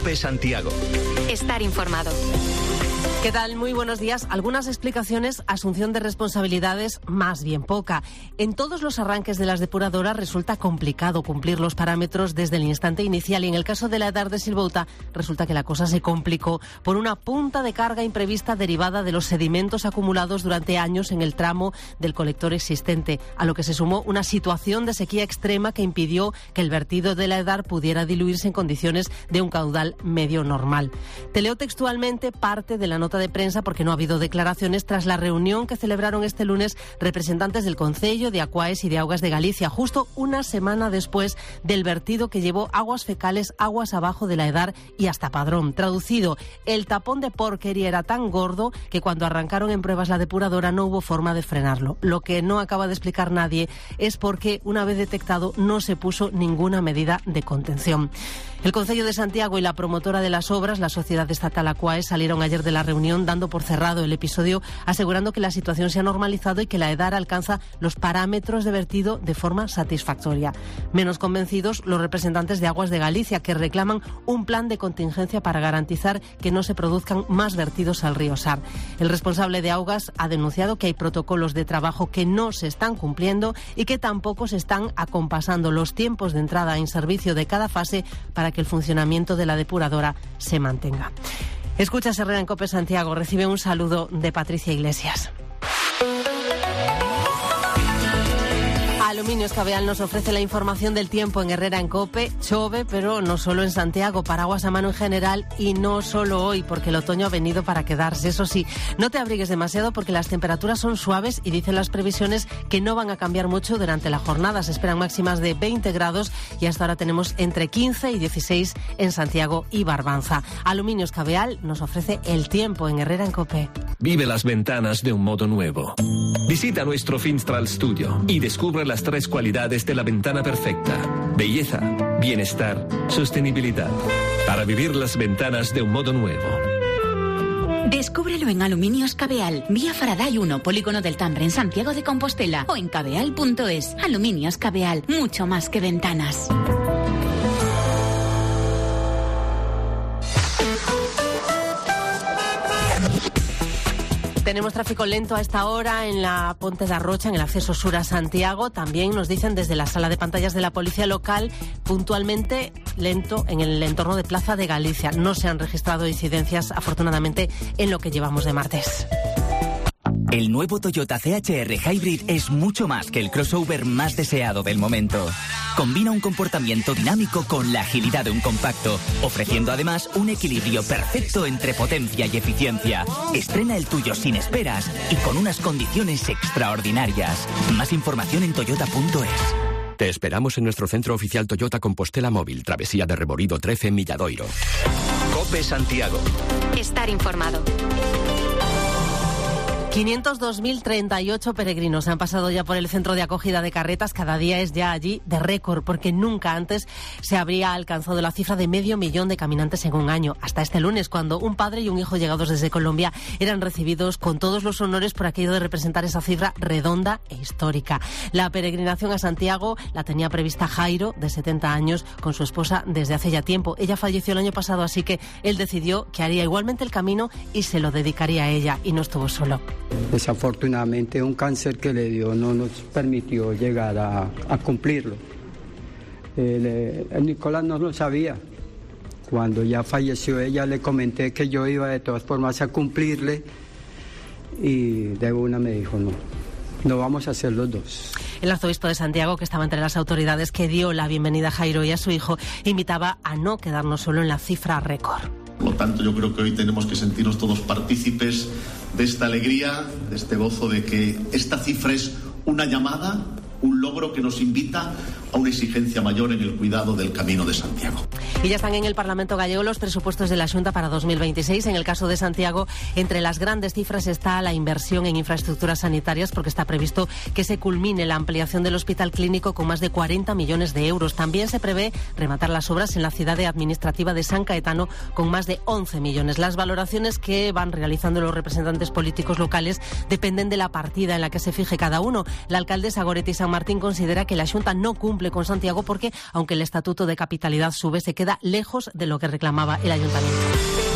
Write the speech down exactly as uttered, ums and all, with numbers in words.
COPE Santiago. Estar informado. ¿Qué tal? Muy buenos días. Algunas explicaciones, asunción de responsabilidades, más bien poca. En todos los arranques de las depuradoras resulta complicado cumplir los parámetros desde el instante inicial y en el caso de la Edar de Silbouta resulta que la cosa se complicó por una punta de carga imprevista derivada de los sedimentos acumulados durante años en el tramo del colector existente, a lo que se sumó una situación de sequía extrema que impidió que el vertido de la Edar pudiera diluirse en condiciones de un caudal medio normal. Te leo textualmente parte de la nota de prensa porque no ha habido declaraciones tras la reunión que celebraron este lunes representantes del Concello, de Aquaes y de Augas de Galicia, justo una semana después del vertido que llevó aguas fecales aguas abajo de la Edar y hasta Padrón. Traducido, el tapón de porquería era tan gordo que cuando arrancaron en pruebas la depuradora no hubo forma de frenarlo. Lo que no acaba de explicar nadie es por qué, una vez detectado, no se puso ninguna medida de contención. El Concello de Santiago y la promotora de las obras, la Sociedad Estatal Aquaes, salieron ayer de la reunión dando por cerrado el episodio, asegurando que la situación se ha normalizado y que la Edar alcanza los parámetros de vertido de forma satisfactoria. Menos convencidos los representantes de Aguas de Galicia, que reclaman un plan de contingencia para garantizar que no se produzcan más vertidos al río Sar. El responsable de Augas ha denunciado que hay protocolos de trabajo que no se están cumpliendo y que tampoco se están acompasando los tiempos de entrada en servicio de cada fase para que el funcionamiento de la depuradora se mantenga. Escuchas Herrera en COPE Santiago. Recibe un saludo de Patricia Iglesias. Aluminios Cabeal nos ofrece la información del tiempo en Herrera en COPE. Chove, pero no solo en Santiago, paraguas a mano en general y no solo hoy, porque el otoño ha venido para quedarse. Eso sí, no te abrigues demasiado porque las temperaturas son suaves y dicen las previsiones que no van a cambiar mucho durante la jornada. Se esperan máximas de veinte grados y hasta ahora tenemos entre quince y dieciséis en Santiago y Barbanza. Aluminios Cabeal nos ofrece el tiempo en Herrera en COPE. Vive las ventanas de un modo nuevo. Visita nuestro Finstral Studio y descubre las tres cualidades de la ventana perfecta: belleza, bienestar, sostenibilidad. Para vivir las ventanas de un modo nuevo. Descúbrelo en Aluminios Cabeal, vía Faraday uno, Polígono del Tambre, en Santiago de Compostela, o en cabeal punto es. Aluminios Cabeal, mucho más que ventanas. Tenemos tráfico lento a esta hora en la Ponte da Rocha, en el acceso sur a Santiago. También nos dicen desde la sala de pantallas de la policía local, puntualmente lento en el entorno de Plaza de Galicia. No se han registrado incidencias, afortunadamente, en lo que llevamos de martes. El nuevo Toyota C H R Hybrid es mucho más que el crossover más deseado del momento. Combina un comportamiento dinámico con la agilidad de un compacto, ofreciendo además un equilibrio perfecto entre potencia y eficiencia. Estrena el tuyo sin esperas y con unas condiciones extraordinarias. Más información en toyota punto es. Te esperamos en nuestro centro oficial Toyota Compostela Móvil, Travesía de Reborido trece, Milladoiro. COPE Santiago. Estar informado. quinientos dos mil treinta y ocho peregrinos han pasado ya por el centro de acogida de Carretas. Cada día es ya allí de récord, porque nunca antes se habría alcanzado la cifra de medio millón de caminantes en un año. Hasta este lunes, cuando un padre y un hijo llegados desde Colombia eran recibidos con todos los honores por aquello de representar esa cifra redonda e histórica. La peregrinación a Santiago la tenía prevista Jairo, de setenta años, con su esposa desde hace ya tiempo. Ella falleció el año pasado, así que él decidió que haría igualmente el camino y se lo dedicaría a ella, y no estuvo solo. Desafortunadamente un cáncer que le dio no nos permitió llegar a, a cumplirlo. El, el Nicolás no lo sabía. Cuando ya falleció ella le comenté que yo iba de todas formas a cumplirle y de una me dijo no, no vamos a hacer los dos. El arzobispo de Santiago, que estaba entre las autoridades que dio la bienvenida a Jairo y a su hijo, invitaba a no quedarnos solo en la cifra récord. Por lo tanto, yo creo que hoy tenemos que sentirnos todos partícipes de esta alegría, de este gozo de que esta cifra es una llamada, un logro que nos invita a una exigencia mayor en el cuidado del Camino de Santiago. Y ya están en el Parlamento gallego los presupuestos de la Xunta para dos mil veintiséis. En el caso de Santiago, entre las grandes cifras está la inversión en infraestructuras sanitarias, porque está previsto que se culmine la ampliación del hospital clínico con más de cuarenta millones de euros. También se prevé rematar las obras en la ciudad administrativa de San Caetano con más de once millones. Las valoraciones que van realizando los representantes políticos locales dependen de la partida en la que se fije cada uno. La alcaldesa Goretti San Martín considera que la Xunta no cumple con Santiago porque, aunque el estatuto de capitalidad sube, se queda queda lejos de lo que reclamaba el ayuntamiento.